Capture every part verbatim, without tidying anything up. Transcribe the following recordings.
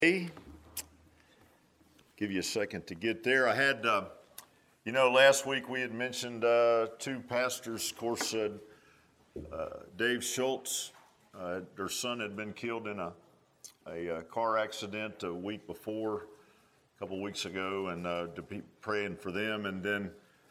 Give you a second to get there. I had, uh, you know, last week we had mentioned uh, two pastors. Of course, uh, uh, Dave Schultz, uh, their son had been killed in a, a, a car accident a week before, a couple of weeks ago, and uh, to be praying for them. And then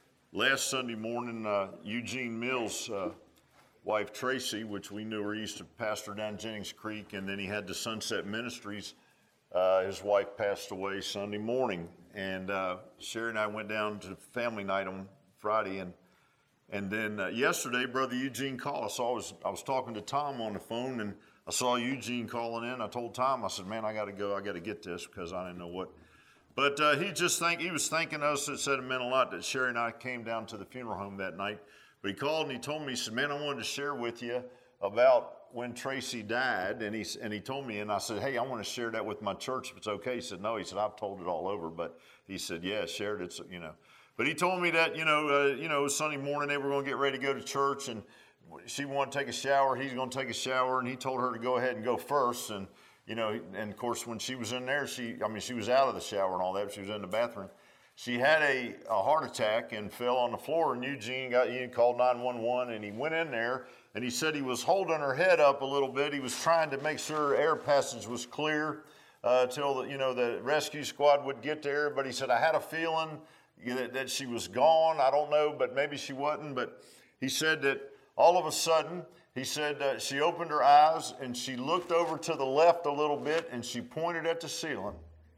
last Sunday morning, uh, Eugene Mills' uh, wife Tracy, which we knew her, used to pastor down Jennings Creek, and then he had the Sunset Ministries. Uh, his wife passed away Sunday morning, and uh, Sherry and I went down to family night on Friday, and and then uh, yesterday, Brother Eugene called. I saw I was I was talking to Tom on the phone, and I saw Eugene calling in. I told Tom, I said, "Man, I got to go. I got to get this because I didn't know what." But uh, he just think he was thanking us. It said it meant a lot that Sherry and I came down to the funeral home that night. But he called and he told me, he said, "Man, I wanted to share with you about when Tracy died," and he and he told me, and I said, "Hey, I want to share that with my church if it's okay." He said, "No," he said, "I've told it all over," but he said, "Yeah, shared it, you know." But he told me that, you know, uh, you know, Sunday morning they were going to get ready to go to church, and she wanted to take a shower. He's going to take a shower, and he told her to go ahead and go first, and you know, and of course when she was in there, she, I mean, she was out of the shower and all that. But she was in the bathroom. She had a, a heart attack and fell on the floor, and Eugene got Eugene called nine one one, and he went in there. And he said he was holding her head up a little bit. He was trying to make sure air passage was clear uh, till the, you know the rescue squad would get there. But he said, I had a feeling that, that she was gone. I don't know, but maybe she wasn't. But he said that all of a sudden, he said uh, she opened her eyes and she looked over to the left a little bit and she pointed at the ceiling.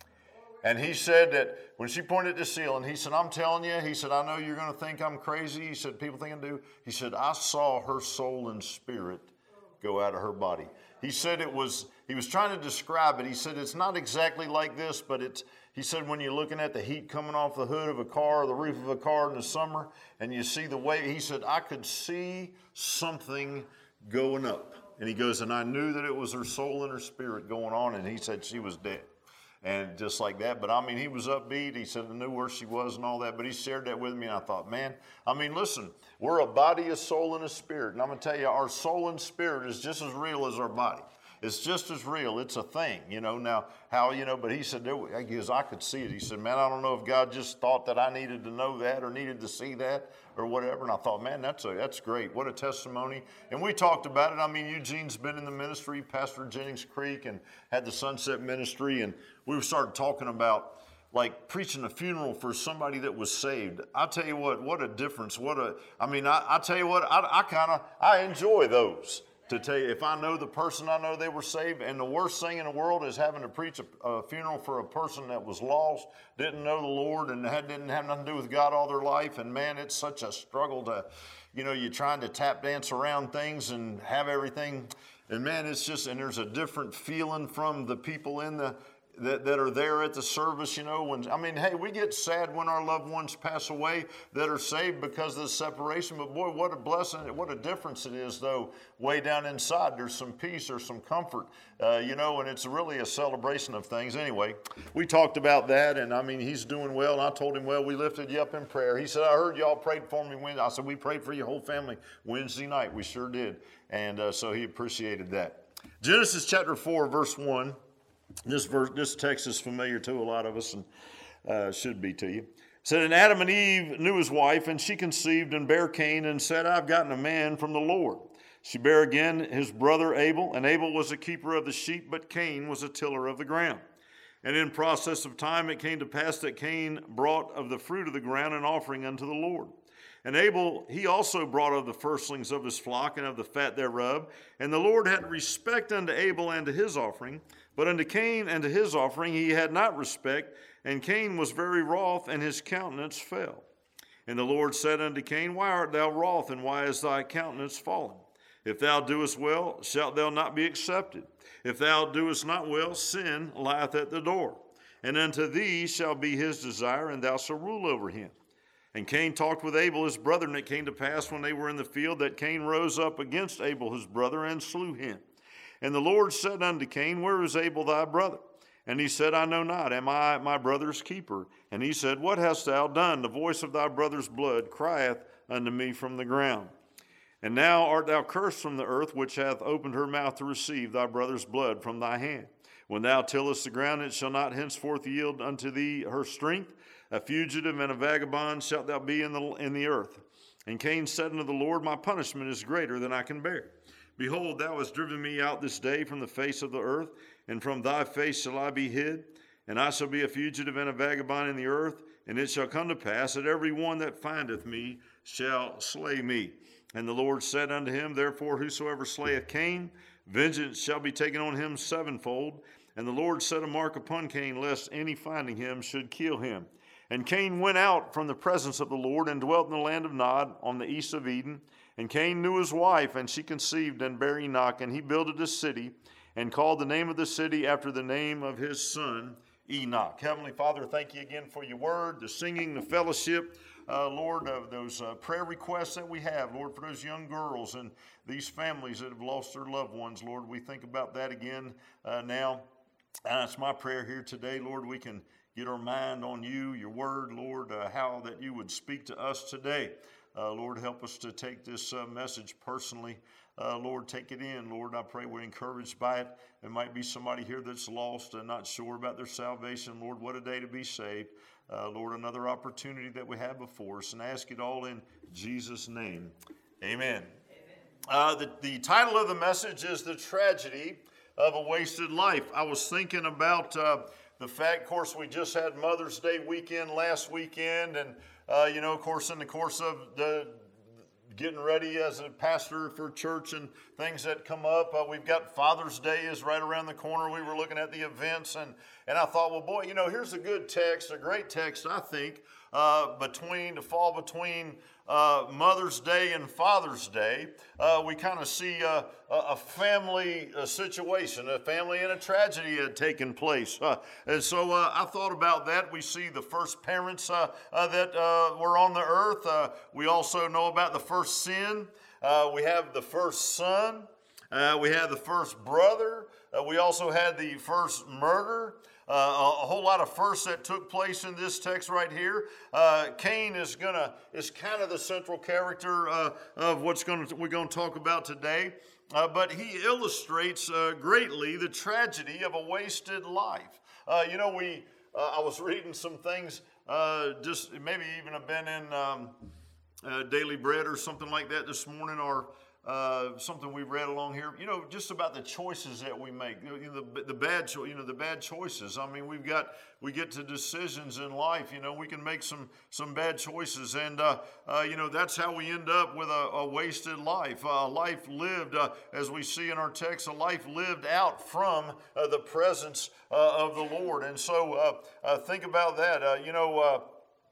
And he said that when she pointed at the ceiling, he said, "I'm telling you," he said, "I know you're going to think I'm crazy." He said, "People think I do." He said, "I saw her soul and spirit go out of her body." He said it was, he was trying to describe it. He said, it's not exactly like this, but it's, he said, when you're looking at the heat coming off the hood of a car or the roof of a car in the summer, and you see the way, he said, I could see something going up. And he goes, and I knew that it was her soul and her spirit going on, and he said she was dead. And just like that. But I mean, he was upbeat. He said, I knew where she was and all that. But he shared that with me. And I thought, man, I mean, listen, we're a body, a soul, and a spirit. And I'm going to tell you, our soul and spirit is just as real as our body. It's just as real. It's a thing, you know. Now, how, you know, but he said, because I could see it. He said, man, I don't know if God just thought that I needed to know that or needed to see that or whatever. And I thought, man, that's a, that's great. What a testimony. And we talked about it. I mean, Eugene's been in the ministry, pastored Jennings Creek and had the Sunset Ministry. And we started talking about like preaching a funeral for somebody that was saved. I tell you what, what a difference. What a, I mean, I, I tell you what, I, I kind of, I enjoy those. To tell you, if I know the person, I know they were saved. And the worst thing in the world is having to preach a, a funeral for a person that was lost, didn't know the Lord, and had, didn't have nothing to do with God all their life. And man, it's such a struggle to, you know, you're trying to tap dance around things and have everything. And man, it's just, and there's a different feeling from the people in the, That, that are there at the service, you know. When I mean, hey, we get sad when our loved ones pass away that are saved because of the separation. But boy, what a blessing, what a difference it is, though, way down inside. There's some peace, there's some comfort, uh, you know, and it's really a celebration of things. Anyway, we talked about that, and I mean, he's doing well. And I told him, well, we lifted you up in prayer. He said, I heard y'all prayed for me Wednesday. I said, we prayed for your whole family Wednesday night. We sure did. And uh, so he appreciated that. Genesis chapter four, verse one. This verse, this text is familiar to a lot of us, and uh, should be to you. It said, and Adam and Eve knew his wife, and she conceived and bare Cain, and said, I've gotten a man from the Lord. She bare again his brother Abel, and Abel was a keeper of the sheep, but Cain was a tiller of the ground. And in process of time it came to pass that Cain brought of the fruit of the ground an offering unto the Lord. And Abel, he also brought of the firstlings of his flock and of the fat thereof. And the Lord had respect unto Abel and to his offering, but unto Cain and to his offering he had not respect. And Cain was very wroth, and his countenance fell. And the Lord said unto Cain, why art thou wroth, and why is thy countenance fallen? If thou doest well, shalt thou not be accepted. If thou doest not well, sin lieth at the door. And unto thee shall be his desire, and thou shalt rule over him. And Cain talked with Abel his brother, and it came to pass when they were in the field that Cain rose up against Abel his brother and slew him. And the Lord said unto Cain, where is Abel thy brother? And he said, I know not. Am I my brother's keeper? And he said, what hast thou done? The voice of thy brother's blood crieth unto me from the ground. And now art thou cursed from the earth, which hath opened her mouth to receive thy brother's blood from thy hand. When thou tillest the ground, it shall not henceforth yield unto thee her strength. A fugitive and a vagabond shalt thou be in the, in the earth. And Cain said unto the Lord, my punishment is greater than I can bear. Behold, thou hast driven me out this day from the face of the earth, and from thy face shall I be hid. And I shall be a fugitive and a vagabond in the earth, and it shall come to pass that every one that findeth me shall slay me. And the Lord said unto him, therefore whosoever slayeth Cain, vengeance shall be taken on him sevenfold. And the Lord set a mark upon Cain, lest any finding him should kill him. And Cain went out from the presence of the Lord, and dwelt in the land of Nod, on the east of Eden. And Cain knew his wife, and she conceived and bare Enoch. And he builded a city, and called the name of the city after the name of his son Enoch. Heavenly Father, thank you again for your word, the singing, the fellowship, uh, Lord, of those uh, prayer requests that we have, Lord, for those young girls and these families that have lost their loved ones, Lord. We think about that again uh, now. And it's my prayer here today, Lord, we can get our mind on you, your word, Lord, uh, how that you would speak to us today. Uh, Lord, help us to take this uh, message personally. Uh, Lord, take it in. Lord, I pray we're encouraged by it. There might be somebody here that's lost and not sure about their salvation. Lord, what a day to be saved. Uh, Lord, another opportunity that we have before us. And I ask it all in Jesus' name. Amen. Amen. Uh, the, the title of the message is The Tragedy of a Wasted Life. I was thinking about uh, the fact, of course, we just had Mother's Day weekend last weekend. And, uh, you know, of course, in the course of the getting ready as a pastor for church and things that come up. Uh, we've got Father's Day is right around the corner. We were looking at the events, and, and I thought, well, boy, you know, here's a good text, a great text, I think, uh, between, to fall between uh, Mother's Day and Father's Day. Uh, we kind of see uh, a family a situation, a family and a tragedy had taken place. Uh, and so uh, I thought about that. We see the first parents uh, uh, that uh, were on the earth. Uh, we also know about the first sin. Uh, we have the first son. Uh, we have the first brother. Uh, we also had the first murder. Uh, a, a whole lot of firsts that took place in this text right here. Uh, Cain is gonna is kind of the central character uh, of what's going we're going to talk about today. Uh, but he illustrates uh, greatly the tragedy of a wasted life. Uh, you know, we uh, I was reading some things. Uh, just maybe even have been in um, uh, Daily Bread or something like that this morning, or Uh, something we read along here, you know, just about the choices that we make, you know, the, the bad, cho- you know, the bad choices. I mean, we've got, we get to decisions in life, you know, we can make some, some bad choices. And, uh, uh, you know, that's how we end up with a, a wasted life, a life lived, uh, as we see in our text, a life lived out from uh, the presence uh, of the Lord. And so uh, uh, think about that. Uh, you know, uh,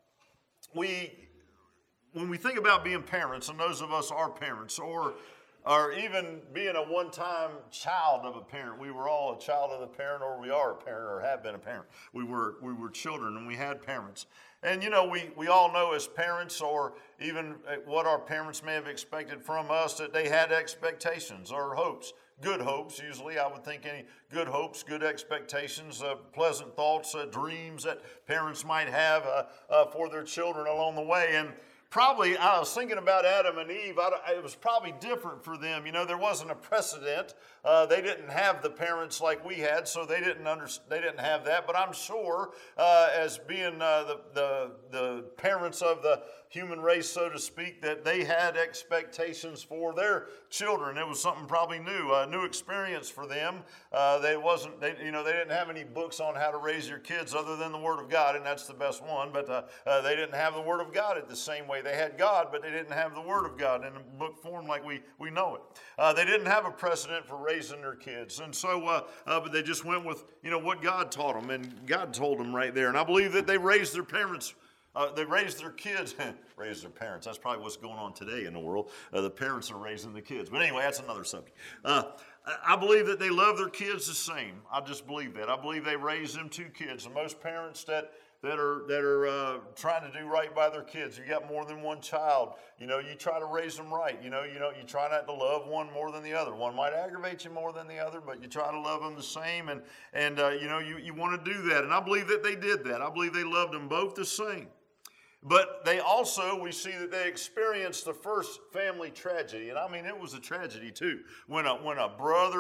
we, When we think about being parents, and those of us are parents, or or even being a one-time child of a parent, we were all a child of a parent, or we are a parent, or have been a parent. We were we were children, and we had parents. And you know, we we all know as parents, or even what our parents may have expected from us, that they had expectations or hopes. Good hopes, usually, I would think any good hopes, good expectations, uh, pleasant thoughts, uh, dreams that parents might have uh, uh, for their children along the way. And probably, I was thinking about Adam and Eve, I, it was probably different for them. You know, there wasn't a precedent. Uh, they didn't have the parents like we had, so they didn't under, they didn't have that. But I'm sure, uh, as being uh, the, the, the parents of the human race, so to speak, that they had expectations for their children. It was something probably new, a new experience for them. Uh, they wasn't, they, you know, they didn't have any books on how to raise your kids other than the Word of God, and that's the best one. But uh, uh, they didn't have the Word of God in the same way. They had God, but they didn't have the Word of God in a book form like we we know it. Uh, they didn't have a precedent for raising their kids, and so, uh, uh, but they just went with, you know, what God taught them, and God told them right there. And I believe that they raised their parents. Uh, they raised their kids, raised their parents. That's probably what's going on today in the world. Uh, the parents are raising the kids. But anyway, that's another subject. Uh, I believe that they love their kids the same. I just believe that. I believe they raised them two kids. And most parents that that are that are uh, trying to do right by their kids, you got more than one child, you know, you try to raise them right. You know, you know, you try not to love one more than the other. One might aggravate you more than the other, but you try to love them the same. And and uh, you know, you you want to do that. And I believe that they did that. I believe they loved them both the same. But they also, we see that they experienced the first family tragedy. And I mean, it was a tragedy too. When a, when a brother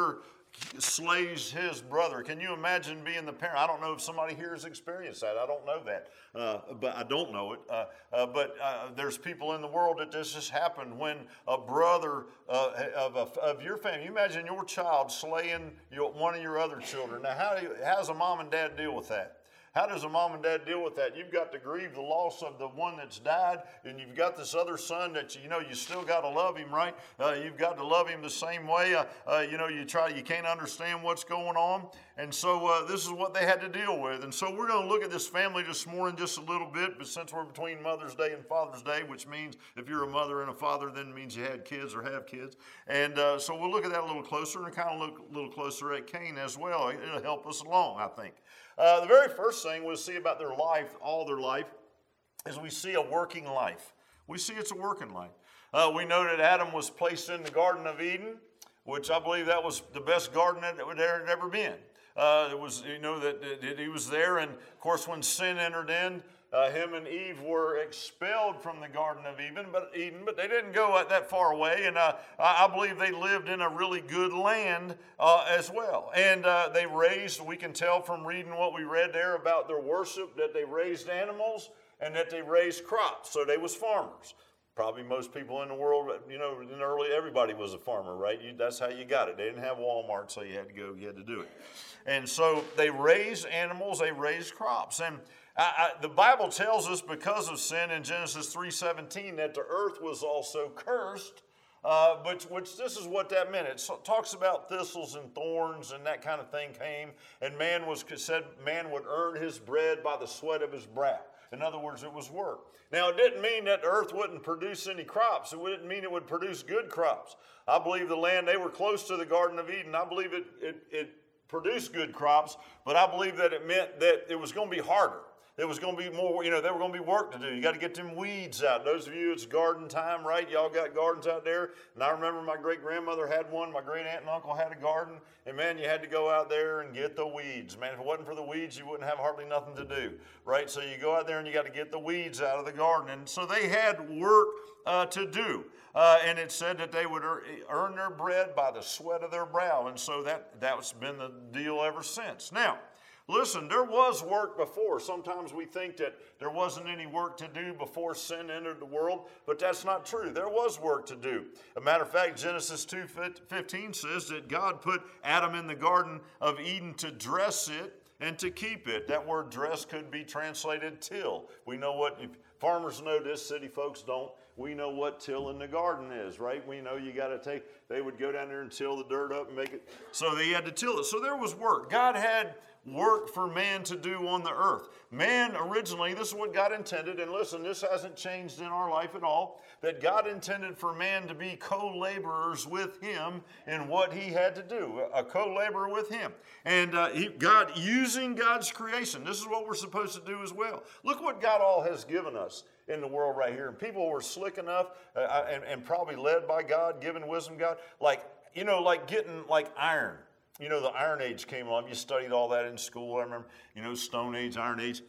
slays his brother. Can you imagine being the parent? I don't know if somebody here has experienced that. I don't know that, uh, but I don't know it. Uh, uh, but uh, there's people in the world that this has happened when a brother uh, of, a, of your family. You imagine your child slaying your, one of your other children. Now, how, do you, how does a mom and dad deal with that? How does a mom and dad deal with that? You've got to grieve the loss of the one that's died, and you've got this other son that, you know, you still got to love him, right? Uh, you've got to love him the same way. Uh, uh, you know, you try, you can't understand what's going on. And so uh, this is what they had to deal with. And so we're going to look at this family this morning just a little bit, but since we're between Mother's Day and Father's Day, which means if you're a mother and a father, then it means you had kids or have kids. And uh, so we'll look at that a little closer and kind of look a little closer at Cain as well. It'll help us along, I think. Uh, the very first thing we'll see about their life, all their life, is we see a working life. We see it's a working life. Uh, we know that Adam was placed in the Garden of Eden, which I believe that was the best garden that there had ever been. Uh, it was, you know, that, that he was there, and of course, when sin entered in, uh, him and Eve were expelled from the Garden of Eden, but Eden, but they didn't go that far away, and uh, I, I believe they lived in a really good land uh, as well. And uh, they raised, we can tell from reading what we read there about their worship, that they raised animals and that they raised crops. So they was farmers. Probably most people in the world, you know, in early, everybody was a farmer, right? You, that's how you got it. They didn't have Walmart, so you had to go, you had to do it. And so they raised animals, they raised crops. And I, I, the Bible tells us because of sin in Genesis three seventeen that the earth was also cursed, uh, but which this is what that meant. It talks about thistles and thorns and that kind of thing came, and man was said man would earn his bread by the sweat of his brow. In other words, it was work. Now, it didn't mean that the earth wouldn't produce any crops. It didn't mean it would produce good crops. I believe the land, they were close to the Garden of Eden. I believe it, it, it produced good crops, but I believe that it meant that it was going to be harder. There was going to be more, you know, there were going to be work to do. You got to get them weeds out. Those of you, it's garden time, right? Y'all got gardens out there. And I remember my great-grandmother had one. My great-aunt and uncle had a garden. And, man, you had to go out there and get the weeds. Man, if it wasn't for the weeds, you wouldn't have hardly nothing to do, right? So you go out there and you got to get the weeds out of the garden. And so they had work uh, to do. Uh, and it said that they would earn their bread by the sweat of their brow. And so that, that's been the deal ever since. Now, listen, there was work before. Sometimes we think that there wasn't any work to do before sin entered the world, but that's not true. There was work to do. As a matter of fact, Genesis two fifteen says that God put Adam in the Garden of Eden to dress it and to keep it. That word dress could be translated till. We know what, if farmers know this, city folks don't. We know what till in the garden is, right? We know you got to take, they would go down there and till the dirt up and make it. So they had to till it. So there was work. God had work for man to do on the earth. Man originally, this is what God intended, and listen, this hasn't changed in our life at all, that God intended for man to be co-laborers with him in what he had to do, a co-laborer with him. And uh, he, God, using God's creation, this is what we're supposed to do as well. Look what God all has given us in the world right here. And people were slick enough uh, and, and probably led by God, given wisdom God, like, you know, like getting like iron. You know, the Iron Age came along. You studied all that in school. I remember, you know, Stone Age, Iron Age.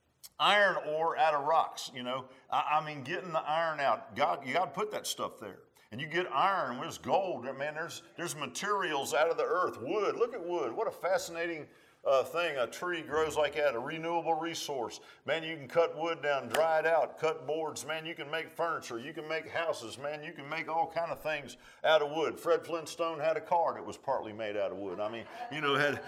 Iron ore out of rocks, you know. I, I mean, getting the iron out. God, you got to put that stuff there. And you get iron, there's gold. Man, there's, there's materials out of the earth. Wood, look at wood. What a fascinating uh, thing. A tree grows like that, a renewable resource. Man, you can cut wood down, dry it out, cut boards. Man, you can make furniture. You can make houses. Man, you can make all kind of things out of wood. Fred Flintstone had a car that was partly made out of wood. I mean, you know, had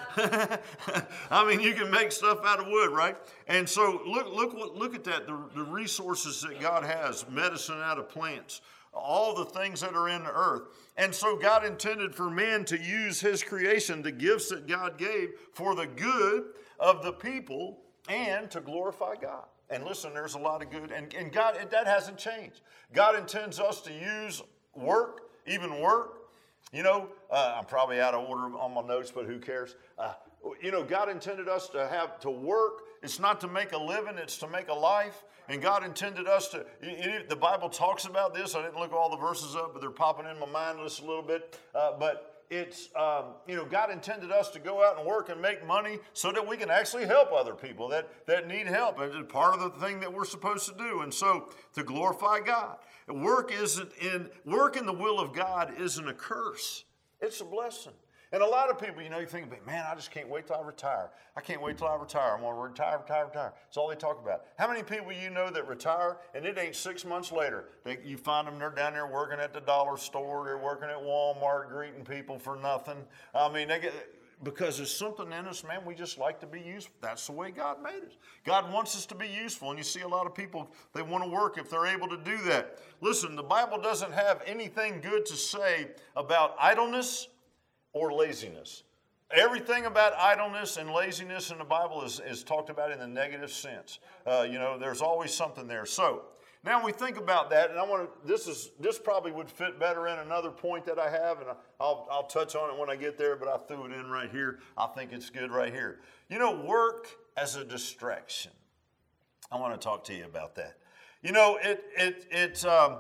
I mean, you can make stuff out of wood, right? And so look, look, what, look at that. The, the resources that God has, medicine out of plants, all the things that are in the earth. And so God intended for man to use his creation, the gifts that God gave, for the good of the people and to glorify God. And listen, there's a lot of good. And, and God, that hasn't changed. God intends us to use work, even work. You know, uh, I'm probably out of order on my notes, but who cares? Uh, you know, God intended us to have to work. It's not to make a living, it's to make a life. And God intended us to, the Bible talks about this. I didn't look all the verses up, but they're popping in my mind just a little bit. Uh, but it's, um, you know, God intended us to go out and work and make money so that we can actually help other people that, that need help. It's part of the thing that we're supposed to do. And so to glorify God. Work isn't in, work in the will of God isn't a curse. It's a blessing. And a lot of people, you know, you think, man, I just can't wait till I retire. I can't wait till I retire. I'm going to retire, retire, retire. That's all they talk about. How many people you know that retire and it ain't six months later, they, you find them, they're down there working at the dollar store, they're working at Walmart, greeting people for nothing. I mean, they get... Because there's something in us, man, we just like to be useful. That's the way God made us. God wants us to be useful, and you see a lot of people, they want to work if they're able to do that. Listen, the Bible doesn't have anything good to say about idleness or laziness. Everything about idleness and laziness in the Bible is, is talked about in the negative sense. Uh, you know, there's always something there. So, now we think about that, and I want to. This is this probably would fit better in another point that I have, and I'll I'll touch on it when I get there. But I threw it in right here. I think it's good right here. You know, work as a distraction. I want to talk to you about that. You know, it it it. Um,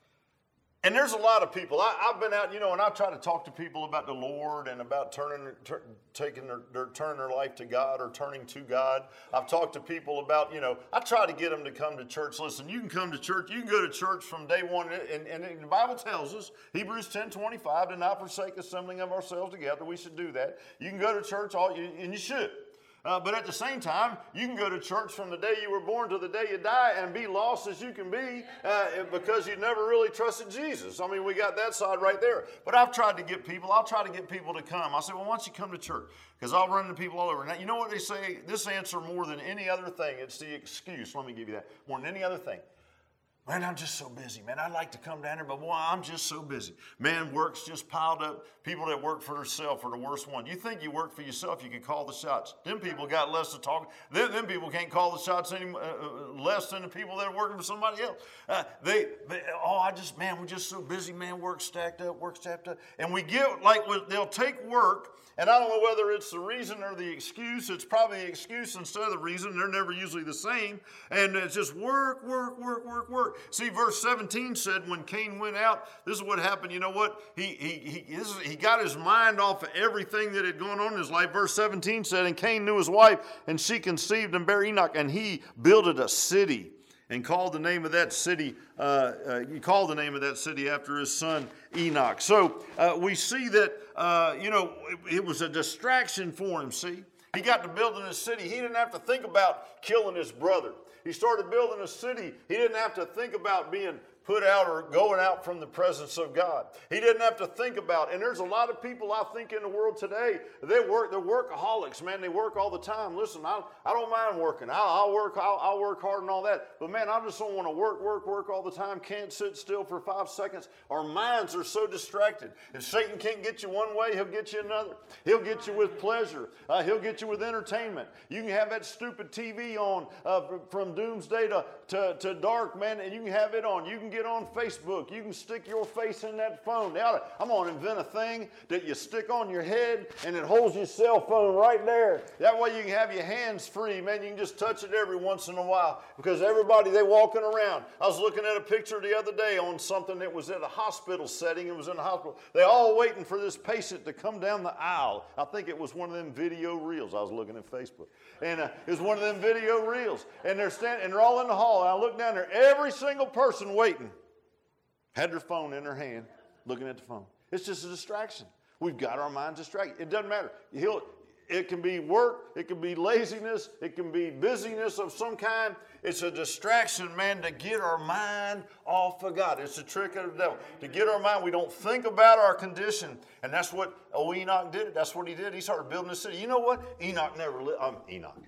And there's a lot of people. I, I've been out, you know, and I try to talk to people about the Lord and about turning, tur- taking their, their, turning their life to God or turning to God. I've talked to people about, you know, I try to get them to come to church. Listen, you can come to church. You can go to church from day one. And, and, and the Bible tells us, Hebrews ten twenty-five, to not forsake assembling of ourselves together. We should do that. You can go to church, all, and you should. Uh, but at the same time, you can go to church from the day you were born to the day you die and be lost as you can be uh, because you never really trusted Jesus. I mean, we got that side right there. But I've tried to get people, I'll try to get people to come. I say, well, why don't you come to church? Because I'll run into people all over. Now, you know what they say? This answer more than any other thing, it's the excuse. Let me give you that. More than any other thing. Man, I'm just so busy, man. I'd like to come down here, but boy, I'm just so busy. Man, work's just piled up. People that work for themselves are the worst one. You think you work for yourself, you can call the shots. Them people got less to talk. Them, them people can't call the shots any uh, less than the people that are working for somebody else. Uh, they, they, oh, I just, man, we're just so busy, man. Work stacked up, work stacked up. And we get, like, they'll take work, and I don't know whether it's the reason or the excuse. It's probably the excuse instead of the reason. They're never usually the same. And it's just work, work, work, work, work. See, verse seventeen said when Cain went out, this is what happened. You know what? He he he, this is, he got his mind off of everything that had gone on in his life. Verse seventeen said, and Cain knew his wife, and she conceived and bare Enoch, and he builded a city and called the name of that city, uh, uh, he called the name of that city after his son Enoch. So uh, we see that, uh, you know, it, it was a distraction for him, see? He got to building a city. He didn't have to think about killing his brother. He started building a city. He didn't have to think about being put out or going out from the presence of God. He didn't have to think about, and there's a lot of people I think in the world today, they work, they're workaholics, man. They work all the time. Listen, I, I don't mind working. I'll, I'll work, I'll, I'll work hard and all that. But man, I just don't want to work, work, work all the time. Can't sit still for five seconds. Our minds are so distracted. If Satan can't get you one way, he'll get you another. He'll get you with pleasure. Uh, he'll get you with entertainment. You can have that stupid T V on uh, from doomsday to, to, to dark, man, and you can have it on. You can get on Facebook. You can stick your face in that phone. Now, I'm going to invent a thing that you stick on your head and it holds your cell phone right there. That way you can have your hands free, man. You can just touch it every once in a while because everybody, they walking around. I was looking at a picture the other day on something that was at a hospital setting. It was in a hospital. They all waiting for this patient to come down the aisle. I think it was one of them video reels. I was looking at Facebook. And uh, it was one of them video reels. And they're standing, and they're all in the hall. And I look down there, every single person waiting had their phone in their hand, looking at the phone. It's just a distraction. We've got our minds distracted. It doesn't matter. He'll, it can be work. It can be laziness. It can be busyness of some kind. It's a distraction, man, to get our mind off of God. It's a trick of the devil. To get our mind, we don't think about our condition. And that's what oh, Enoch did. That's what he did. He started building a city. You know what? Enoch never lived. Um, Enoch.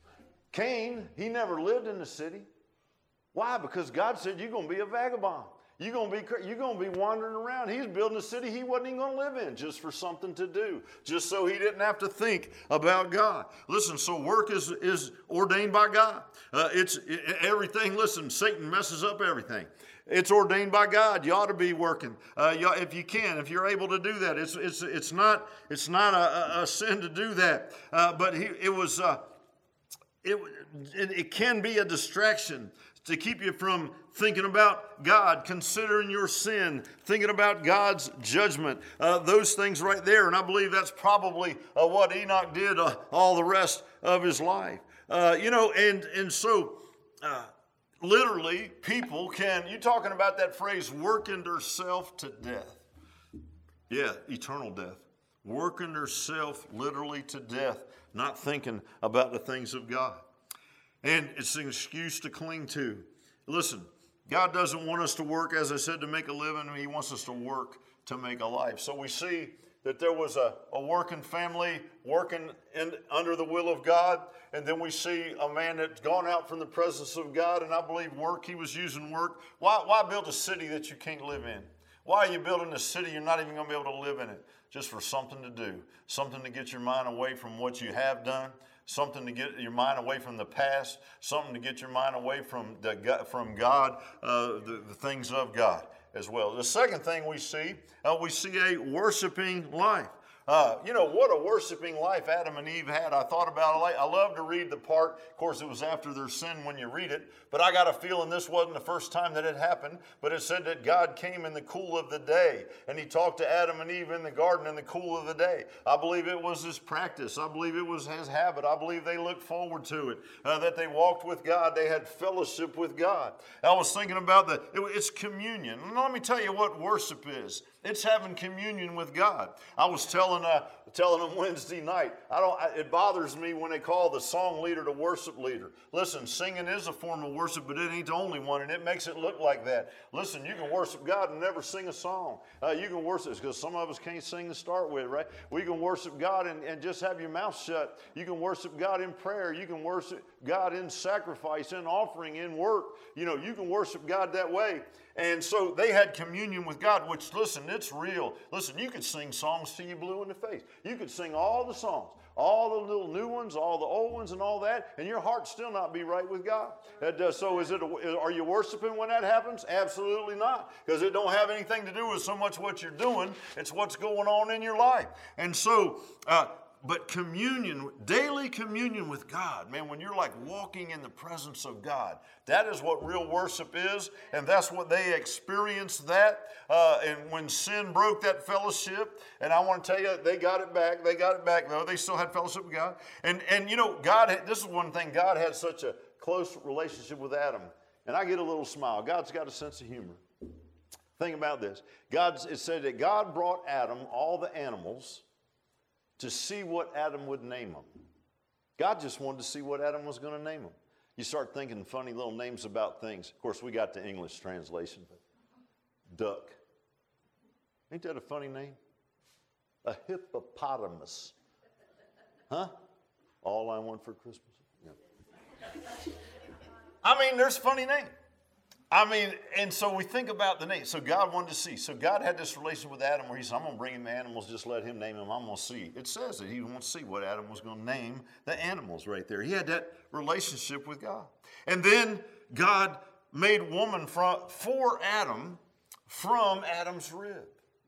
Cain, he never lived in the city. Why? Because God said you're going to be a vagabond. You're going to be, you're going to be wandering around. He's building a city he wasn't even going to live in just for something to do, just so he didn't have to think about God. Listen, so work is, is ordained by God. Uh, it's it, everything. Listen, Satan messes up everything. It's ordained by God. You ought to be working uh, you, if you can, if you're able to do that. It's it's it's not it's not a, a sin to do that. Uh, but he, it was uh, it, it it can be a distraction to keep you from thinking about God, considering your sin, thinking about God's judgment, uh, those things right there. And I believe that's probably uh, what Enoch did uh, all the rest of his life. Uh, you know, and, and so uh, literally people can, you're talking about that phrase, working themselves to death. Yeah, eternal death. working herself literally to death, not thinking about the things of God. And it's an excuse to cling to. Listen, God doesn't want us to work, as I said, to make a living. He wants us to work to make a life. So we see that there was a, a working family working in, under the will of God. And then we see a man that's gone out from the presence of God. And I believe work, he was using work. Why, why build a city that you can't live in? Why are you building a city you're not even going to be able to live in it? Just for something to do. Something to get your mind away from what you have done. Something to get your mind away from the past. Something to get your mind away from, the, from God, uh, the, the things of God as well. The second thing we see, uh, we see a worshiping life. Uh, you know, what a worshiping life Adam and Eve had. I thought about it. I love to read the part. Of course, it was after their sin when you read it. But I got a feeling this wasn't the first time that it happened. But it said that God came in the cool of the day. And he talked to Adam and Eve in the garden in the cool of the day. I believe it was his practice. I believe it was his habit. I believe they looked forward to it. Uh, that they walked with God. They had fellowship with God. I was thinking about the, it, it's communion. And let me tell you what worship is. It's having communion with God. I was telling uh, telling them Wednesday night, I don't. I, it bothers me when they call the song leader the worship leader. Listen, singing is a form of worship, but it ain't the only one, and it makes it look like that. Listen, you can worship God and never sing a song. Uh, you can worship, because some of us can't sing to start with, right? We can worship God and, and just have your mouth shut. You can worship God in prayer. You can worship God in sacrifice, in offering, in work. You know, you can worship God that way. And so they had communion with God, which, listen, it's real. Listen, you could sing songs till you blew in the face. You could sing all the songs, all the little new ones, all the old ones and all that, and your heart still not be right with God. That, uh, so is it? A, are you worshiping when that happens? Absolutely not, because it don't have anything to do with so much what you're doing. It's what's going on in your life. And so... Uh, But communion, daily communion with God, man, when you're like walking in the presence of God, that is what real worship is, and that's what they experienced that. Uh, and when sin broke that fellowship, and I want to tell you, they got it back. They got it back, though. They still had fellowship with God. And, and you know, God, had, this is one thing, God had such a close relationship with Adam. And I get a little smile. God's got a sense of humor. Think about this. God, it said that God brought Adam all the animals to see what Adam would name them. God just wanted to see what Adam was going to name them. You start thinking funny little names about things. Of course, we got the English translation. But duck. Ain't that a funny name? A hippopotamus. Huh? All I want for Christmas. Yeah. I mean, there's funny names. I mean, and so we think about the name. So God wanted to see. So God had this relation with Adam where he said, I'm going to bring him the animals, just let him name them. I'm going to see. It says that he wants to see what Adam was going to name the animals right there. He had that relationship with God. And then God made woman from, for Adam from Adam's rib.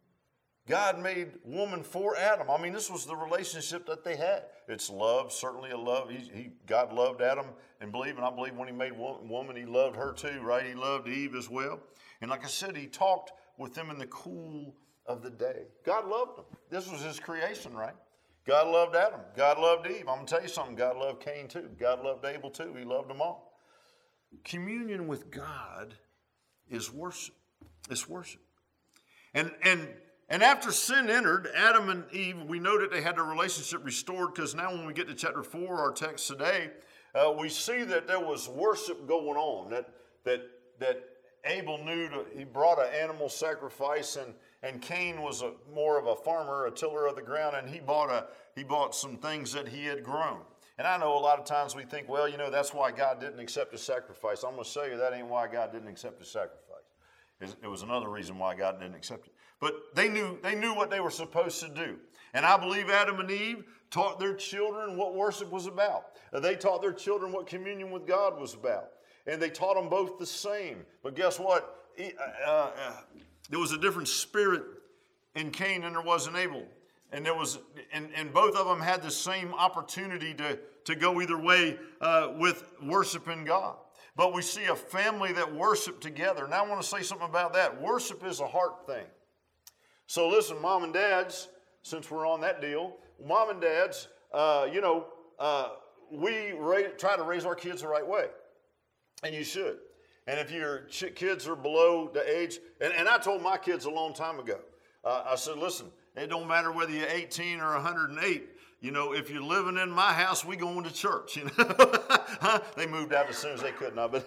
God made woman for Adam. I mean, this was the relationship that they had. It's love, certainly a love. He, he, God loved Adam and believe, and I believe when he made woman, he loved her too, right? He loved Eve as well. And like I said, he talked with them in the cool of the day. God loved them. This was his creation, right? God loved Adam. God loved Eve. I'm going to tell you something. God loved Cain too. God loved Abel too. He loved them all. Communion with God is worship. It's worship. And, and, And after sin entered, Adam and Eve, we know that they had their relationship restored, because now when we get to chapter four, our text today, uh, we see that there was worship going on, that that that Abel knew to, he brought an animal sacrifice, and, and Cain was a, more of a farmer, a tiller of the ground, and he bought a he bought some things that he had grown. And I know a lot of times we think, well, you know, that's why God didn't accept his sacrifice. I'm going to show you that ain't why God didn't accept his sacrifice. It was another reason why God didn't accept it. But they knew they knew what they were supposed to do. And I believe Adam and Eve taught their children what worship was about. They taught their children what communion with God was about. And they taught them both the same. But guess what? Uh, uh, there was a different spirit in Cain than there was in Abel. And there was, and, and both of them had the same opportunity to, to go either way uh, with worshiping God. But we see a family that worship together. Now I want to say something about that. Worship is a heart thing. So listen, mom and dads, since we're on that deal, mom and dads, uh, you know, uh, we ra- try to raise our kids the right way. And you should. And if your ch- kids are below the age, and, and I told my kids a long time ago, uh, I said, listen, It don't matter whether you're eighteen or one hundred eight. You know, if you're living in my house, we going to church, you know. Huh? They moved out as soon as they could now,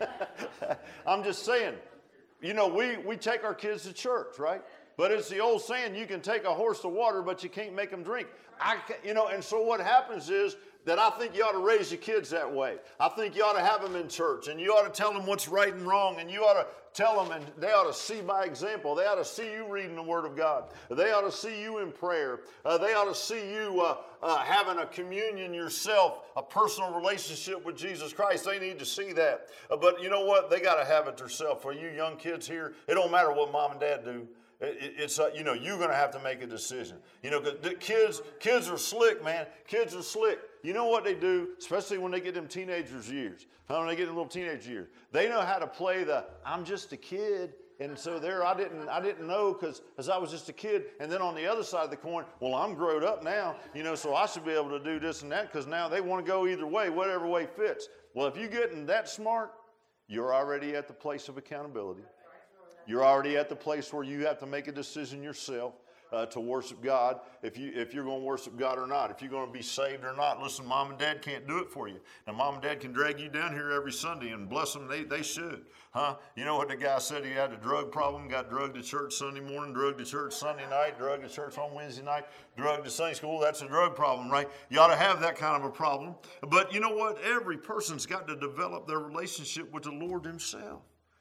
but I'm just saying, you know, we, we take our kids to church, right? But it's the old saying, you can take a horse to water, but you can't make them drink. I, you know, and so what happens is that I think you ought to raise your kids that way. I think you ought to have them in church, and you ought to tell them what's right and wrong, and you ought to tell them, and they ought to see by example. They ought to see you reading the Word of God. They ought to see you in prayer. Uh, they ought to see you uh, uh, having a communion yourself, a personal relationship with Jesus Christ. They need to see that. Uh, but you know what? They got to have it themselves. For you young kids here, it don't matter what mom and dad do. It's, uh, you know, you're going to have to make a decision. You know, because the kids, kids are slick, man. Kids are slick. You know what they do, especially when they get them teenagers years, when they get them little teenage years. They know how to play the, I'm just a kid. And so there, I didn't, I didn't know because as I was just a kid. And then on the other side of the coin, well, I'm grown up now, you know, so I should be able to do this and that because now they want to go either way, whatever way fits. Well, if you're getting that smart, you're already at the place of accountability. You're already at the place where you have to make a decision yourself uh, to worship God, if, you, if you're going to worship God or not, if you're going to be saved or not. Listen, mom and dad can't do it for you. Now, mom and dad can drag you down here every Sunday, and bless them, they, they should. Huh? You know what the guy said? He had a drug problem, got drugged to church Sunday morning, drugged to church Sunday night, drugged to church on Wednesday night, drugged to Sunday school. That's a drug problem, right? You ought to have that kind of a problem. But you know what? Every person's got to develop their relationship with the Lord himself.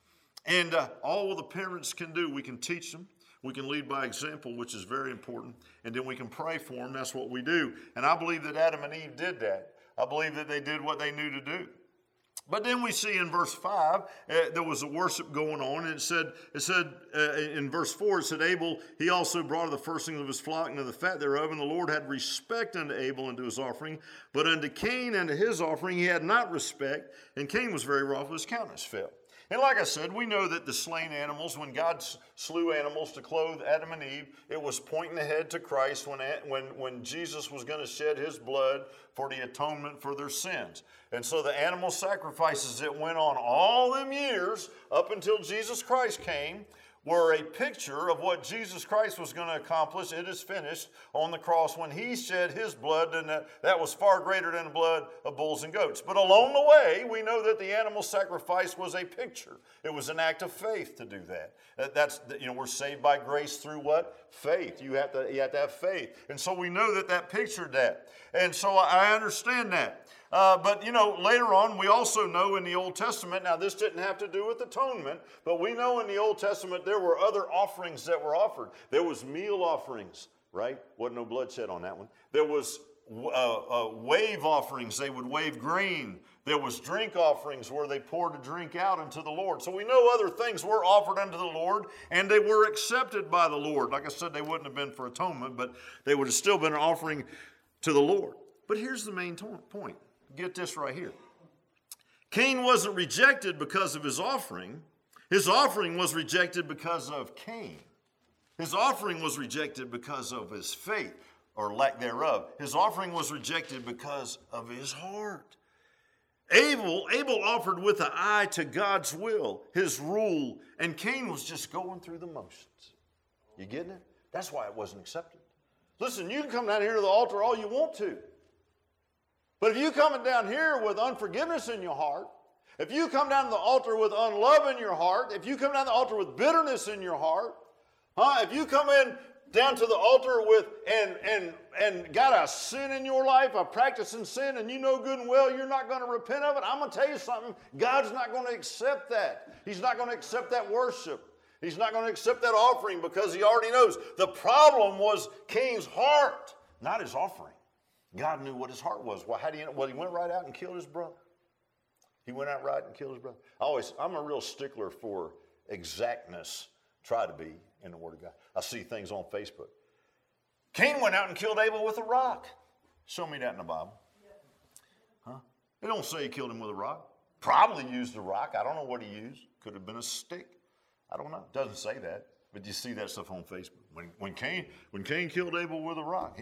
And uh, all the parents can do, we can teach them. We can lead by example, which is very important. And then we can pray for them. That's what we do. And I believe that Adam and Eve did that. I believe that they did what they knew to do. But then we see in verse five, uh, there was a worship going on. And it said, it said uh, in verse four, it said, Abel, he also brought of the firstlings of his flock and of the fat thereof. And the Lord had respect unto Abel and to his offering. But unto Cain and to his offering he had not respect. And Cain was very wroth, his countenance fell. And like I said, we know that the slain animals, when God slew animals to clothe Adam and Eve, it was pointing ahead to Christ when, when, when Jesus was going to shed his blood for the atonement for their sins. And so the animal sacrifices that went on all them years up until Jesus Christ came were a picture of what Jesus Christ was going to accomplish. It is finished on the cross when he shed his blood, and that, that was far greater than the blood of bulls and goats. But along the way, we know that the animal sacrifice was a picture. It was an act of faith to do that. That's, you know, we're saved by grace through what? Faith. You have to, you have to have faith. And so we know that that pictured that. And so I understand that. Uh, but, you know, later on, we also know in the Old Testament, now this didn't have to do with atonement, but we know in the Old Testament there were other offerings that were offered. There was meal offerings, right? Wasn't no bloodshed on that one. There was uh, uh, wave offerings. They would wave grain. There was drink offerings where they poured a drink out unto the Lord. So we know other things were offered unto the Lord, and they were accepted by the Lord. Like I said, they wouldn't have been for atonement, but they would have still been an offering to the Lord. But here's the main to- point. Get this right here. Cain wasn't rejected because of his offering. His offering was rejected because of Cain. His offering was rejected because of his faith, or lack thereof. His offering was rejected because of his heart. Abel, Abel offered with an eye to God's will, his rule, and Cain was just going through the motions. You getting it? That's why it wasn't accepted. Listen, you can come down here to the altar all you want to. But if you coming down here with unforgiveness in your heart, if you come down to the altar with unlove in your heart, if you come down to the altar with bitterness in your heart, huh? If you come in down to the altar with and and and got a sin in your life, a practicing sin, and you know good and well you're not going to repent of it, I'm going to tell you something. God's not going to accept that. He's not going to accept that worship. He's not going to accept that offering because he already knows. The problem was Cain's heart, not his offering. God knew what his heart was. Well, how do you know? Well, he went right out and killed his brother. He went out right and killed his brother. I always, I'm a real stickler for exactness. Try to be in the Word of God. I see things on Facebook. Cain went out and killed Abel with a rock. Show me that in the Bible. Huh? They don't say he killed him with a rock. Probably used a rock. I don't know what he used. Could have been a stick. I don't know. It doesn't say that. But you see that stuff on Facebook. When, when Cain, when Cain killed Abel with a rock, he,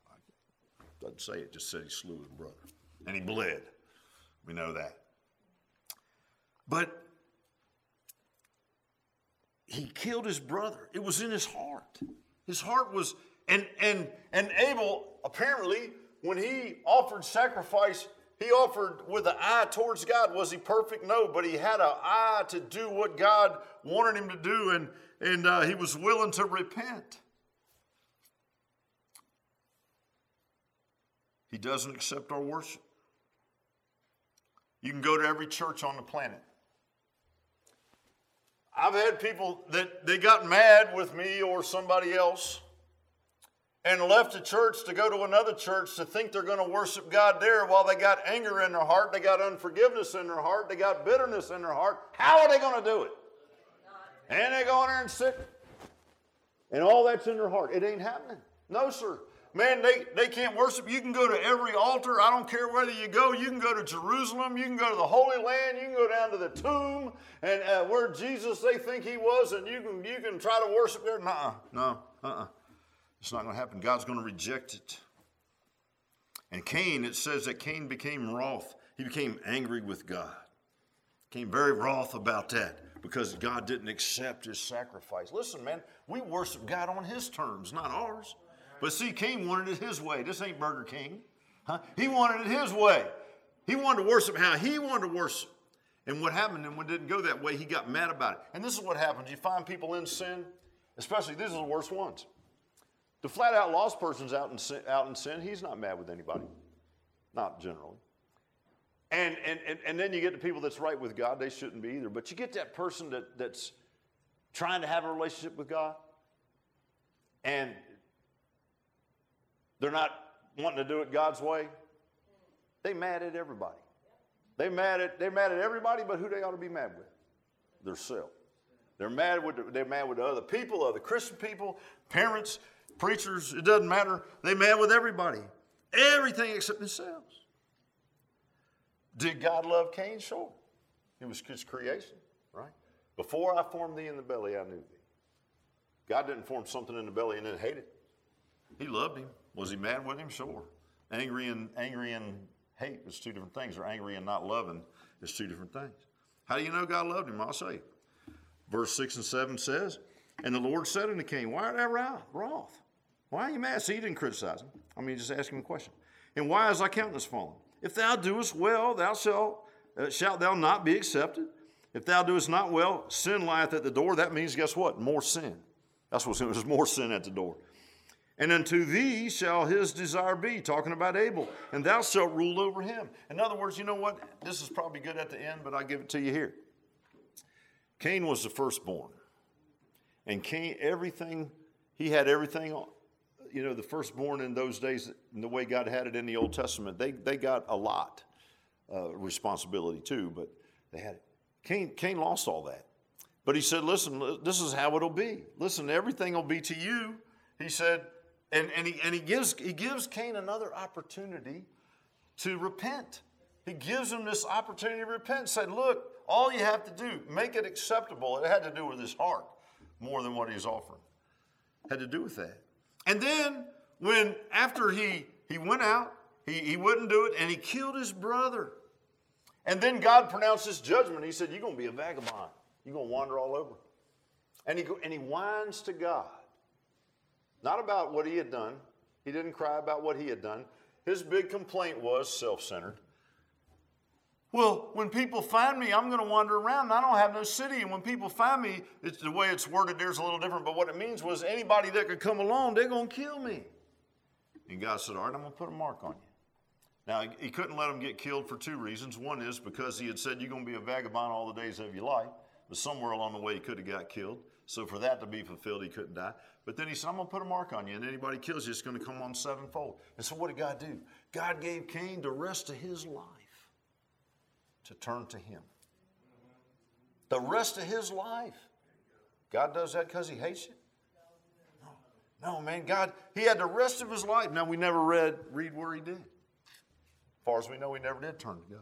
doesn't say it, just said he slew his brother. And he bled. We know that. But he killed his brother. It was in his heart. His heart was, And, and, and Abel, apparently, when he offered sacrifice, he offered with an eye towards God. Was he perfect? No, but he had an eye to do what God wanted him to do, and, and uh, he was willing to repent. He doesn't accept our worship. You can go to every church on the planet. I've had people that they got mad with me or somebody else and left the church to go to another church to think they're going to worship God there while they got anger in their heart, they got unforgiveness in their heart, they got bitterness in their heart. How are they going to do it? And they go in there and sit, and all that's in their heart. It ain't happening. No, sir. Man, they, they can't worship. You can go to every altar. I don't care whether you go. You can go to Jerusalem. You can go to the Holy Land. You can go down to the tomb and uh, where Jesus they think he was, and you can you can try to worship there. Nuh-uh. No, uh-uh. It's not going to happen. God's going to reject it. And Cain, it says that Cain became wroth. He became angry with God. Became very wroth about that because God didn't accept his sacrifice. Listen, man, we worship God on his terms, not ours. But see, Cain wanted it his way. This ain't Burger King. Huh? He wanted it his way. He wanted to worship how he wanted to worship. And what happened and when it didn't go that way, he got mad about it. And this is what happens. You find people in sin, especially these are the worst ones. The flat out lost person's out in sin, out in sin, he's not mad with anybody. Not generally. And, and, and, and then you get the people that's right with God, they shouldn't be either. But you get that person that, that's trying to have a relationship with God, and they're not wanting to do it God's way. They mad at everybody. They mad at they're mad at everybody, but who they ought to be mad with? Themselves. They're mad with the, they're mad with the other people, other Christian people, parents, preachers. It doesn't matter. They're mad with everybody, everything except themselves. Did God love Cain? Sure. It was his creation, right? Before I formed thee in the belly, I knew thee. God didn't form something in the belly and then hate it. He loved him. Was he mad with him? Sure. Angry and angry and hate is two different things. Or angry and not loving is two different things. How do you know God loved him? I'll say. Verse six and seven says, and the Lord said unto Cain, why art thou wroth? Why are you mad? See, he didn't criticize him. I mean, just ask him a question. And why is thy countenance fallen? If thou doest well, thou shalt, uh, shalt thou not be accepted. If thou doest not well, sin lieth at the door. That means, guess what? More sin. That's what's there's more sin at the door. And unto thee shall his desire be, talking about Abel, and thou shalt rule over him. In other words, you know what? This is probably good at the end, but I'll give it to you here. Cain was the firstborn. And Cain, everything, he had everything, you know, the firstborn in those days, in the way God had it in the Old Testament, they, they got a lot of uh, responsibility too, but they had it. Cain, Cain lost all that. But he said, listen, this is how it'll be. Listen, everything will be to you. He said, And, and, he, and he, gives, he gives Cain another opportunity to repent. He gives him this opportunity to repent. Said, look, all you have to do, make it acceptable. It had to do with his heart more than what he's offering. Had to do with that. And then when, after he, he went out, he, he wouldn't do it, and he killed his brother. And then God pronounced his judgment. He said, you're going to be a vagabond. You're going to wander all over. And he, go, and he whines to God. Not about what he had done. He didn't cry about what he had done. His big complaint was self-centered. Well, when people find me, I'm going to wander around, and I don't have no city. And when people find me, it's the way it's worded there is a little different. But what it means was anybody that could come along, they're going to kill me. And God said, all right, I'm going to put a mark on you. Now, he couldn't let him get killed for two reasons. One is because he had said, you're going to be a vagabond all the days of your life. But somewhere along the way, he could have got killed. So for that to be fulfilled, he couldn't die. But then he said, I'm going to put a mark on you, and anybody kills you, it's going to come on sevenfold. And so what did God do? God gave Cain the rest of his life to turn to him. The rest of his life. God does that because he hates you? No. No, man, God, he had the rest of his life. Now, we never read, read where he did. As far as we know, he never did turn to God.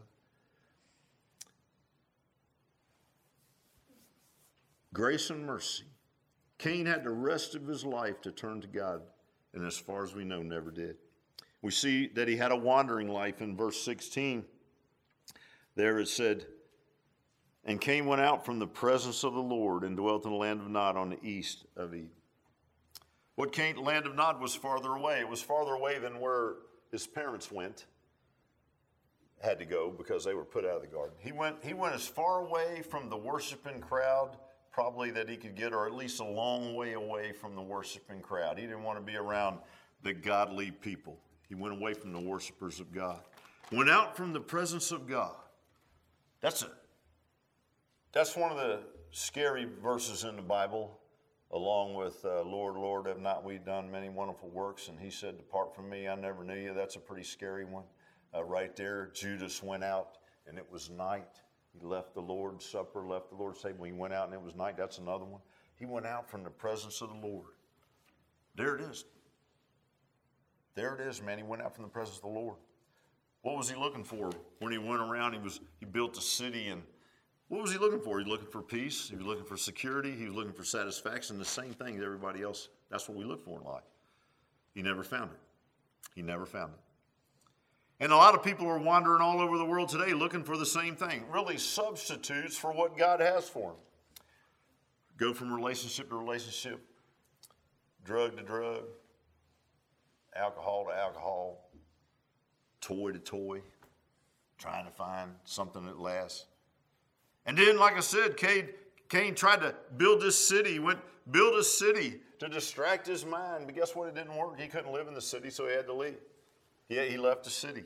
Grace and mercy. Cain had the rest of his life to turn to God, and as far as we know, never did. We see that he had a wandering life in verse sixteen. There it said, and Cain went out from the presence of the Lord and dwelt in the land of Nod on the east of Eden. What Cain, land of Nod was farther away. It was farther away than where his parents went, had to go because they were put out of the garden. He went, he went as far away from the worshiping crowd probably that he could get, or at least a long way away from the worshiping crowd. He didn't want to be around the godly people. He went away from the worshipers of God. Went out from the presence of God. That's a, that's one of the scary verses in the Bible, along with, uh, Lord, Lord, have not we done many wonderful works? And he said, depart from me, I never knew you. That's a pretty scary one. Uh, right there, Judas went out, and it was night. He left the Lord's Supper, left the Lord's table. He went out, and it was night. That's another one. He went out from the presence of the Lord. There it is. There it is, man. He went out from the presence of the Lord. What was he looking for when he went around? He was he built a city, and what was he looking for? He was looking for peace. He was looking for security. He was looking for satisfaction. The same thing as everybody else. That's what we look for in life. He never found it. He never found it. And a lot of people are wandering all over the world today looking for the same thing, really substitutes for what God has for them. Go from relationship to relationship, drug to drug, alcohol to alcohol, toy to toy, trying to find something that lasts. And then, like I said, Cain, Cain tried to build this city. He went build a city to distract his mind. But guess what? It didn't work. He couldn't live in the city, so he had to leave. He, he left the city.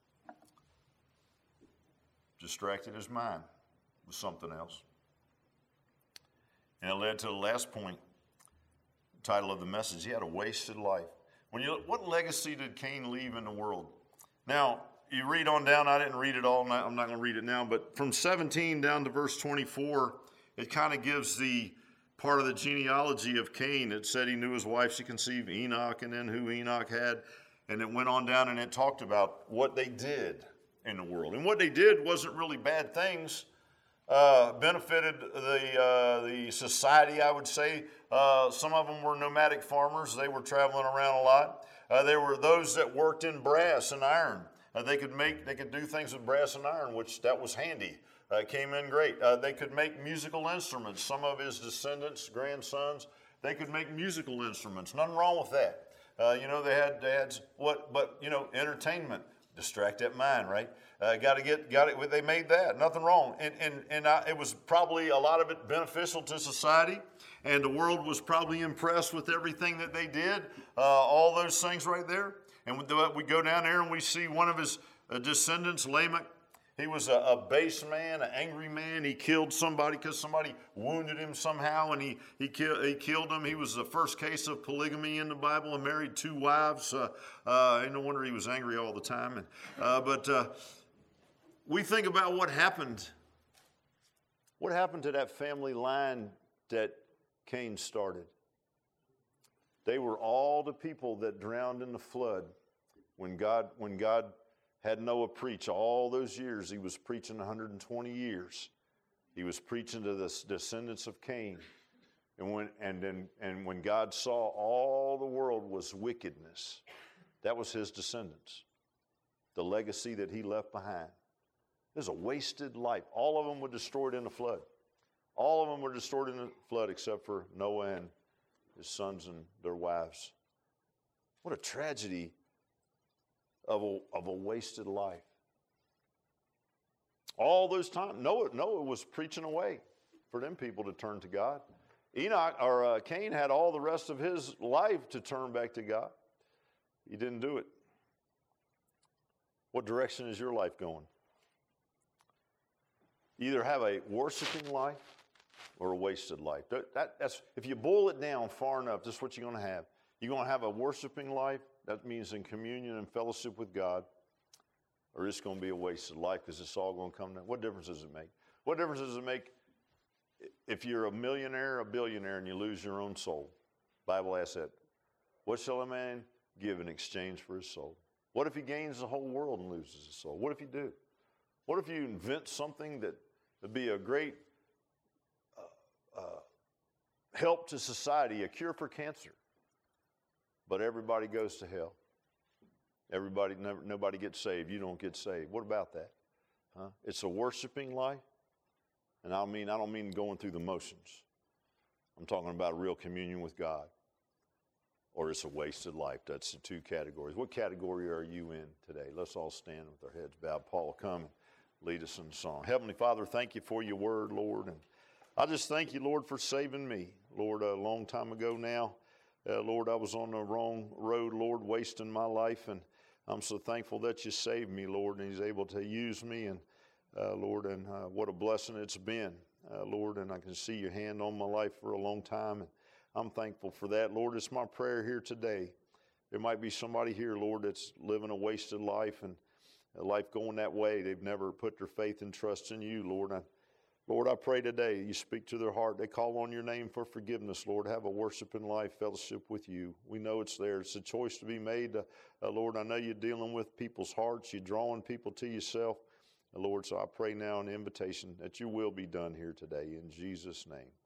Distracted his mind with something else. And it led to the last point, title of the message. He had a wasted life. When you look, what legacy did Cain leave in the world? Now, you read on down, I didn't read it all, I'm not going to read it now, but from seventeen down to verse twenty-four, it kind of gives the part of the genealogy of Cain. It said he knew his wife, she conceived Enoch, and then who Enoch had. And it went on down and it talked about what they did in the world. And what they did wasn't really bad things. Uh, benefited the uh, the society, I would say. Uh, some of them were nomadic farmers. They were traveling around a lot. Uh, there were those that worked in brass and iron. Uh, they could make, they could do things with brass and iron, which that was handy. Uh, it came in great. Uh, they could make musical instruments. Some of his descendants, grandsons, they could make musical instruments. Nothing wrong with that. Uh, you know, they had dads. What? But you know, entertainment, distract that mind, right? Uh, got to get, got it. They made that. Nothing wrong. And and and I, it was probably a lot of it beneficial to society, and the world was probably impressed with everything that they did. Uh, all those things right there. And we go down there and we see one of his descendants, Lamech. He was a, a base man, an angry man. He killed somebody because somebody wounded him somehow, and he he, kill, he killed him. He was the first case of polygamy in the Bible and married two wives. Uh, uh, no wonder he was angry all the time. And, uh, but uh, we think about what happened. What happened to that family line that Cain started? They were all the people that drowned in the flood when God when God had Noah preach all those years. He was preaching one hundred twenty years. He was preaching to the descendants of Cain. And when and then and when God saw all the world was wickedness, that was his descendants. The legacy that he left behind. It was a wasted life. All of them were destroyed in the flood. All of them were destroyed in the flood except for Noah and his sons and their wives. What a tragedy of a, of a wasted life. All those times, Noah, Noah was preaching away for them people to turn to God. Enoch, or uh, Cain had all the rest of his life to turn back to God. He didn't do it. What direction is your life going? Either have a worshiping life or a wasted life. That, that, that's, if you boil it down far enough, this is what you're going to have. You're going to have a worshiping life. That means in communion and fellowship with God. Or it's going to be a wasted life because it's all going to come down. What difference does it make? What difference does it make if you're a millionaire or a billionaire and you lose your own soul? Bible asks that. What shall a man give in exchange for his soul? What if he gains the whole world and loses his soul? What if you do? What if you invent something that would be a great uh, uh, help to society, a cure for cancer, but everybody goes to hell? Everybody, never, nobody gets saved. You don't get saved. What about that? Huh? It's a worshiping life, and I mean I don't mean going through the motions. I'm talking about real communion with God. or it's a wasted life. That's the two categories. What category are you in today? Let's all stand with our heads bowed. Paul, come and lead us in song. Heavenly Father, thank you for your word, Lord. And I just thank you, Lord, for saving me. Lord, a long time ago now, uh, Lord, I was on the wrong road, Lord, wasting my life. And I'm so thankful that you saved me, Lord, and he's able to use me. And uh, Lord, and uh, what a blessing it's been, uh, Lord. And I can see your hand on my life for a long time. And I'm thankful for that. Lord, it's my prayer here today. There might be somebody here, Lord, that's living a wasted life and a life going that way. They've never put their faith and trust in you, Lord. I, Lord, I pray today you speak to their heart. They call on your name for forgiveness, Lord. Have a worshiping life, fellowship with you. We know it's there. It's a choice to be made. Uh, uh, Lord, I know you're dealing with people's hearts. You're drawing people to yourself. Uh, Lord, so I pray now in the invitation that your will be done here today. In Jesus' name.